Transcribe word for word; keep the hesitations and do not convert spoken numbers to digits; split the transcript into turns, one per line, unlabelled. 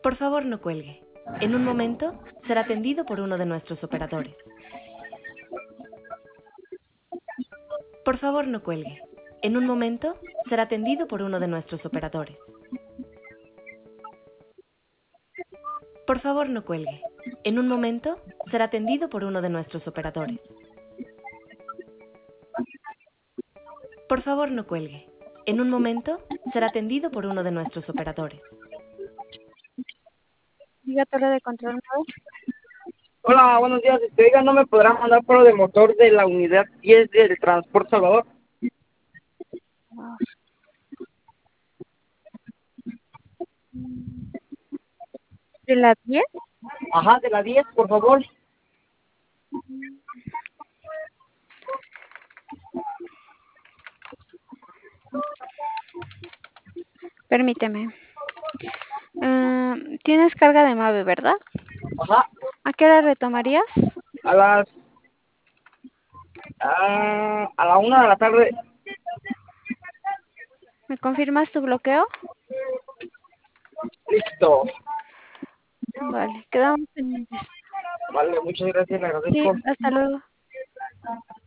Por favor, no cuelgue. En un momento será atendido por uno de nuestros operadores. Por favor, no cuelgue. En un momento será atendido por uno de nuestros operadores. Por favor, no cuelgue. En un momento será atendido por uno de nuestros operadores. Por favor, no cuelgue. En un momento será atendido por uno de nuestros operadores.
Diga torre de control nueve.
Hola, buenos días. Este, oiga, ¿no me podrán mandar prueba de motor de la unidad diez del Transporte Salvador?
¿De la diez?
Ajá, de la diez, por favor.
Permíteme. Ah, tienes carga de MAVE, ¿verdad?
Ajá,
¿A qué hora retomarías?
a las... ah, a la una de la tarde.
¿Me confirmas tu bloqueo?
Listo.
Vale, quedamos pendientes.
Vale, muchas gracias, le
Sí,
agradezco.
hasta luego.